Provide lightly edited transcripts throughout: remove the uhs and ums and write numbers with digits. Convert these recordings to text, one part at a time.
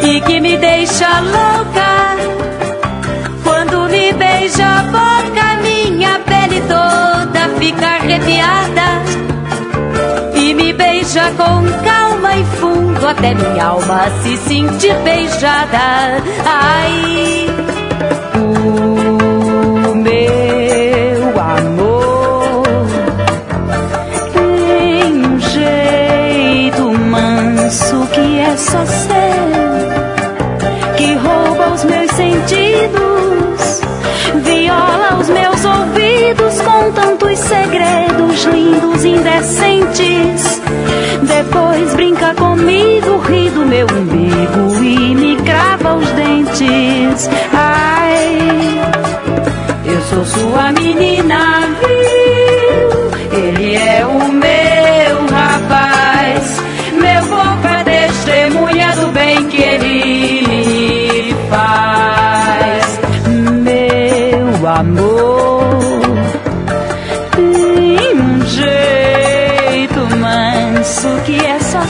e que me deixa louca. Quando me beija a boca, minha pele toda fica arrepiada. E me beija com calma e fundo até minha alma se sentir beijada. Ai, o meu amor tem um jeito manso que é só seu, que rouba os meus sentidos, viola os meus ouvidos com tantos segredos lindos, indecentes. Depois brinca comigo, ri do meu umbigo e me crava os dentes. Ai, eu sou sua menina, viu? Ele é o meu rapaz. Meu corpo é testemunha do bem que ele faz. Meu amor tem um jeito manso que é só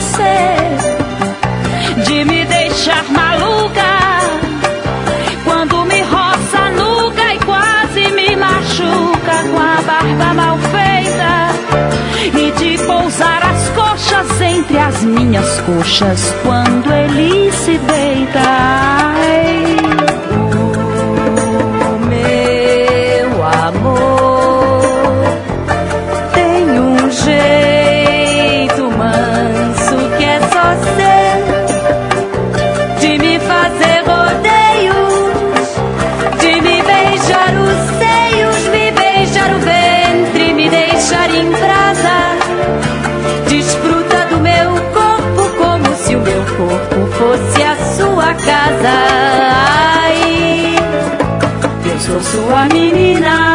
seu, de me deixar maluca. Quando me roça a nuca e quase me machuca com a barba mal feita, e de pousar as coxas entre as minhas coxas quando ele se deita. Ai, o meu amor tem um jeito manso que é só seu, de me fazer rodeios, de me beijar os seios, me beijar o ventre, me deixar em brasa. Desfruta do meu corpo como se o meu corpo fosse a sua casa. Ai, eu sou sua menina.